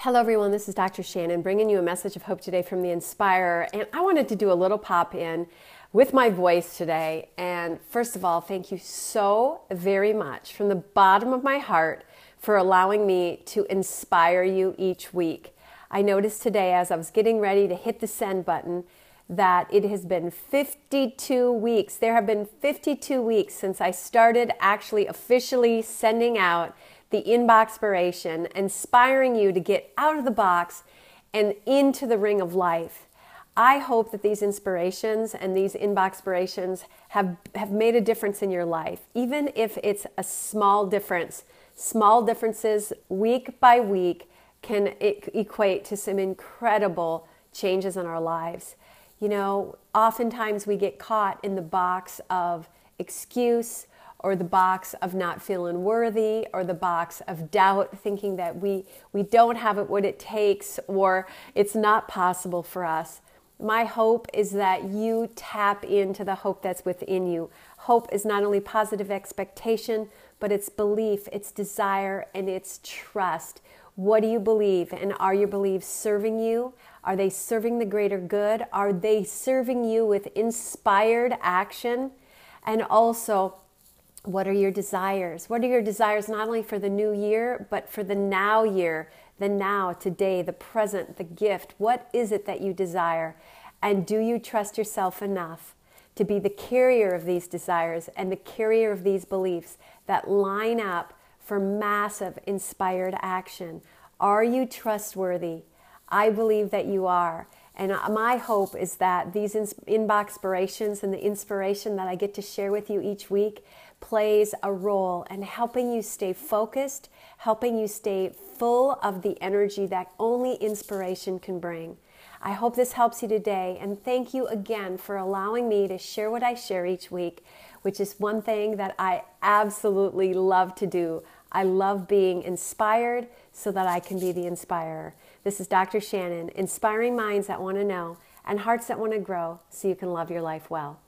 Hello everyone, this is Dr. Shannon bringing you a message of hope today from the Inspirer, and I wanted to do a little pop-in with my voice today. And first of all, thank you so very much from the bottom of my heart for allowing me to inspire you each week. I noticed today as I was getting ready to hit the send button that it has been 52 weeks. There have been 52 weeks since I started actually officially sending out the Inboxpiration, inspiring you to get out of the box and into the ring of life. I hope that these inspirations and these Inboxpirations have made a difference in your life, even if it's a small difference. Small differences week by week can equate to some incredible changes in our lives. You know, oftentimes we get caught in the box of excuse, or the box of not feeling worthy, or the box of doubt, thinking that we don't have it what it takes, or it's not possible for us. My hope is that you tap into the hope that's within you. Hope is not only positive expectation, but it's belief, it's desire, and it's trust. What do you believe? And are your beliefs serving you? Are they serving the greater good? Are they serving you with inspired action? And also, what are your desires? What are your desires not only for the new year, but for the now year, the now, today, the present, the gift? What is it that you desire? And do you trust yourself enough to be the carrier of these desires and the carrier of these beliefs that line up for massive inspired action? Are you trustworthy? I believe that you are. And my hope is that these Inboxpirations and the inspiration that I get to share with you each week plays a role in helping you stay focused, helping you stay full of the energy that only inspiration can bring. I hope this helps you today, and thank you again for allowing me to share what I share each week, which is one thing that I absolutely love to do. I love being inspired so that I can be the inspirer. This is Dr. Shannon, inspiring minds that want to know and hearts that want to grow so you can love your life well.